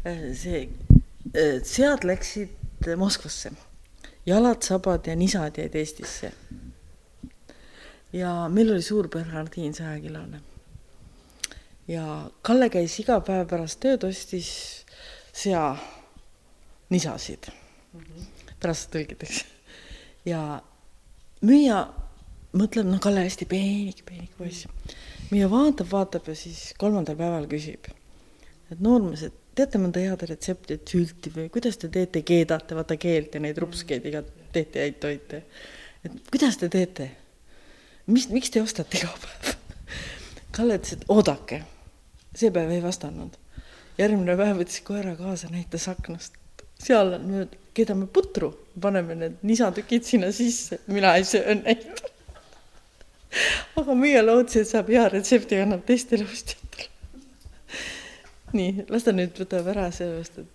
sead läksid Moskvasse. Jalad, sabad ja nisad jäid Eestisse. Ja meil oli suur Bernardiin 100-kilone. Ja Kalle käis iga päev pärast tööd ostis sea nisasid. Pärast tõlgiteks. Ja müüa mõtleb, Kalle hästi peenik poiss. Müüa vaatab ja siis 3. päeval küsib. Et noormees, et teate mõnda head retsepti, et sülti või kuidas te teete, keedate, vaata keelt ja neid rupskeid iga teete ja toite. Et kuidas te teete? Miks te ostate iga päev? Kalle ütles, et oodake. See päev ei vastanud. Järgmine päev võttis koera kaasa, näitas aknast. Seal nüüd keedame putru, paneme need nisatükid sinna sisse. Mina ei söö neid. Aga müüa lootsi, et saab hea retsepti ja annab teistele ostjatele. Nii, las ta nüüd võtab ära sellest, et